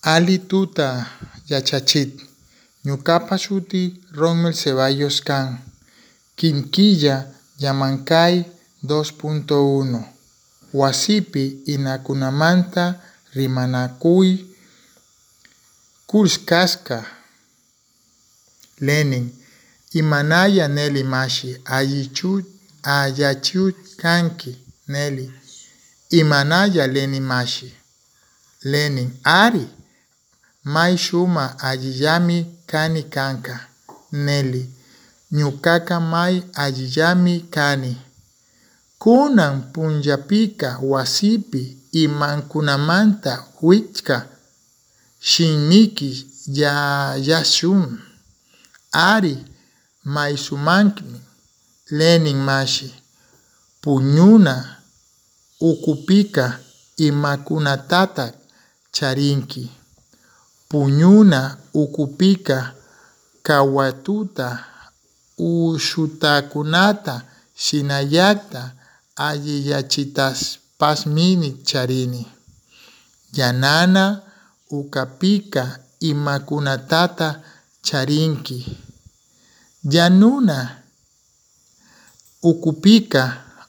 Ali tuta yachachit. Ñuqapa shuti Ronmel Ceballos kan. Quinquilla Llamancay 2.1. Wasipi inakunamanta rimanakuy kuskasqa. Lenin. Imanaya Nelly mashi ayachut kanki Nelly. Imanaya Lenin mashi. Lenin. Ari. May shuma allillami kani kanka. Nelly. Ñuqaqa may allillami kani. Kunan punllapika wasipi imankunamanta wichqa shinmiki yashun. Ari maysumanmi Lenin mashi. Puñuna ukupika imakunatataq charinki. Puñuna ukupika kawatuta ushutakunata shinallata allillachitaspasmini charini. Yanana ukapika imakunatata charinki. Yanuna ukupika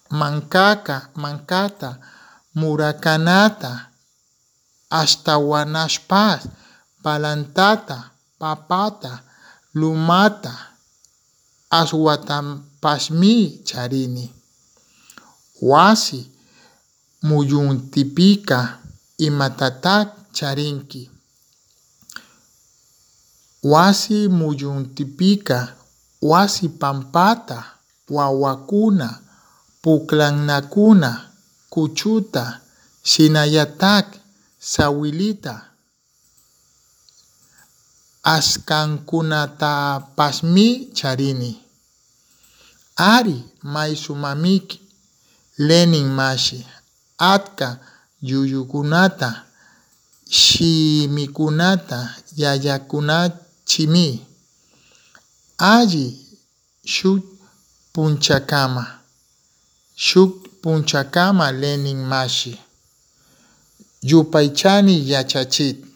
mankata murakanata ashtawanashpas palantata papata lumata aswatampasmi charini. Wasi muyuntipika imatataq charinki. Wasi muyuntipika wasi pampata wawakuna pukllanakuna kuchuta shinallataq sawillita askankunatapasmi charini. Ari maysumamiki Lenin mashi. Atka yuyukunata shimikunata yayakunachimi. Alli shuk punchakama Lenin mashi. Yupaychani yachachit.